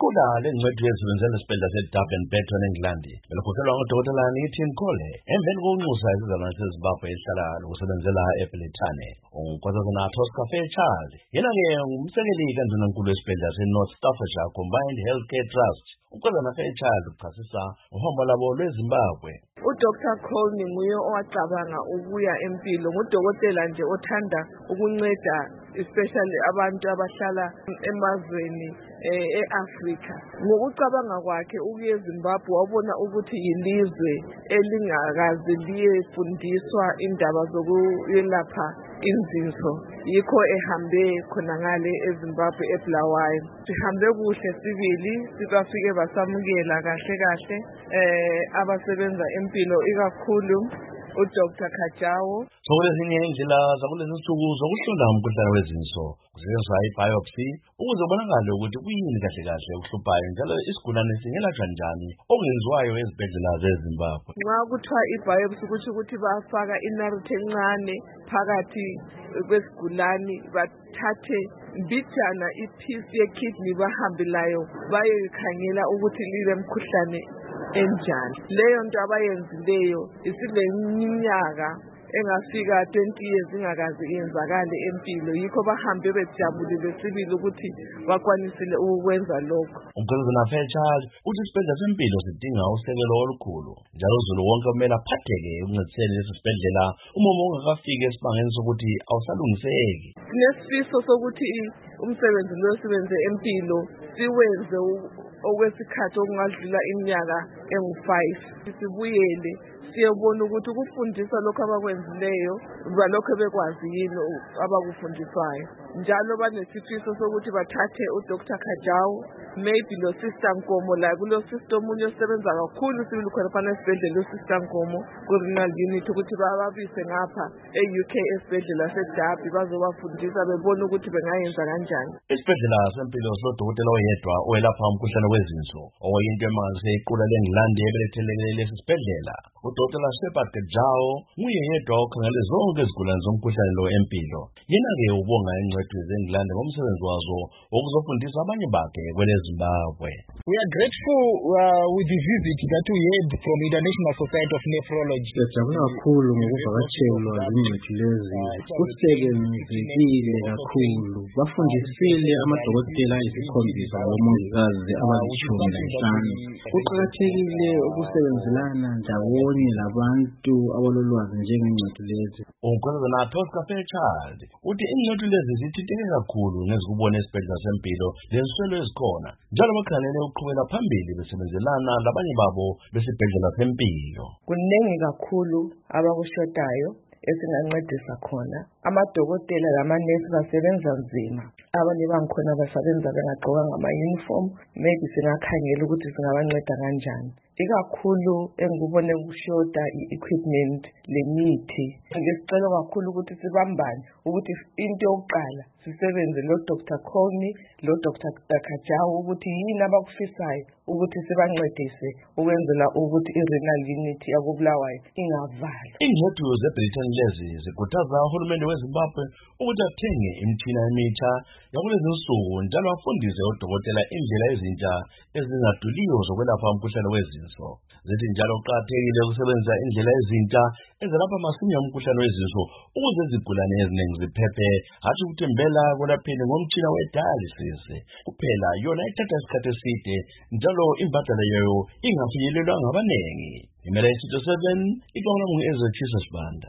iqula lengcweti yezibenzela esibhedlela seDurban Bedford eNgland belokhokelwa ngodokotela Nitin Kole emveni kokunxusa isizalwane seZimbabwe esihlala lokusebenzela eBrithani. Unkosazana Tosca Fairchild yena-ke ngumsekeli kandunankulu wesibhedlela seNorth Staffordshire Combined Healthcare Trust. Unkosazana Fairchild uchasisa uhambo lwabo lweZimbabwe. UDr Cole nguye owacabanga ukuya empilo, ngudokotela nje othanda ukunceda especially abantu abahlala emazweni eAfrika. Ngokucabanga kwakhe ukuya eZimbabwe wabona ukuthi yilizwe elingakazi liyefundiswa indaba zokuyelapha inzinso, yikho ehambe khona ngale eZimbabwe eBulawayo. Sihambe kuhle sibili, sibafike basamukela kahle abasebenza empilo ikakhulu uDr Khajawu. Sokulezinye indlela zakulezi nsuku zokuhlola umkhuhlane wezinso kusetshenziswa i-biopsy ukuze kubonakale ukuthi kuyini kahle okuhluphayo njalo isigulane singelatshwa njani okwenziwayo ezibhedlela zeZimbabwe. Nxa kuthiwa i-biopsy kutsho ukuthi bafaka inariti encane phakathi kwesigulane bathathe mbijana iphisi yekidney bahambe layo bayekhangela ukuthi lilemkhuhlane enjani. Leyo nto abayenzileyo isileminyaka engafika 20 years ingakazi iyenzakale empilo, yikho bahambe bejabulile sibili ukuthi bakwanisile ukwenza lokho. Unkosazana Fairchild uthi isibhedlela sempilo sidinga usekelo olukhulu njalo uzulu wonke kumele aphatheke ekuncediseni lesi sibhedlela umomo ungakafiki esibangeni sokuthi awusalungiseki. Sinesifiso sokuthi umsebenzi lo siwenze empilo siwenze okwesikhathi okungadlula iminyaka engu5 sibuyele siyobona ukuthi ukufundisa lokho abakwenzileyo balokho bekwazi yini abakufundiswayo. Njalo banesifiso sokuthi bathathe uDr Khajawu maybe lo Sister Nkomo la kulo sister omunye osebenza kakhulu sibili khona phana esibhedlela uSister Nkomo ku-renal unit ukuthi bababise ngapha e-UK esibhedlela seDurban bazobafundisa bebona ukuthi bengayenza kanjani. Isibhedlela sempilo silodokotela oyedwa owelapha umkhuhlane wezinso okuyinto emangalisayo iqula leNgland ebelethelekele lesi sibhedlela. UDr Shepard Khajawu nguye yedwa okhangele zonke izigulane zomkhuhlane lo empilo. Yena-ke ubonga ingcweti zeNgland ngomsebenzi wazo wokuzofundisa abanye bakhe kweleZimbabwe. We are grateful with the visit that we had from International Society of Nephrology. Siyajabula kakhulu ngokuvakatshelwa zingcweti lezi. Kusebenzekile kakhulu. Bafundisile amadokotela isikhombisa labomongikazi abali15. Kuqakathekile ukusebenzelana ndawonye labantu abalolwazi njengengcweti lezi. Unkosazana Tosca Fairchild uthi ingcweti lezi zithinteke kakhulu ngezikubona esibhedlela sempilo leziswelo ezikhona njalo bakhangelele ukuqhubela phambili besebenzelana labanye babo besibhedlela sempilo. Kuningi kakhulu abakushotayo esingancedisa khona. Amadokotela lamanesi basebenza nzima, abanye bangikhona basebenza bengagqokanga ama-uniform. Maybe singakhangela ukuthi singabanceda kanjani, ikakhulu engikubone kushota i-equipment lemithi. Ngisicela kakhulu ukuthi sibambane ukuthi into yokuqala sisebenze lo Dr Cole lo Dr Khajawu ukuthi yini abakufisayo ukuthi sibancedise ukwenzela ukuthi i-renal unit yakoBulawayo ingavalwa. Ingcweti zeBrithani lezi zikhuthaza uhulumende weZimbabwe ukuthi athenge imitshina emitsha yakulezi nsuku njalo afundise odokotela indlela ezintsha ezingaduliyo zokwelapha umkhuhlane wezinso. Zithi njalo kuqakathekile ukusebenzisa indlela ezintsha ezelapha masinya umkhuhlane wezinso ukuze izigulane eziningi ziphephe, hatshi ukuthembela kwelapheni ngomtshina we-dialysis kuphela. Yona ithatha isikhathi eside njalo imbadalo yayo ingafinyelelwa ngabanengi. Imela Studio 7 iqala ngu-Ezra Chisas Banda.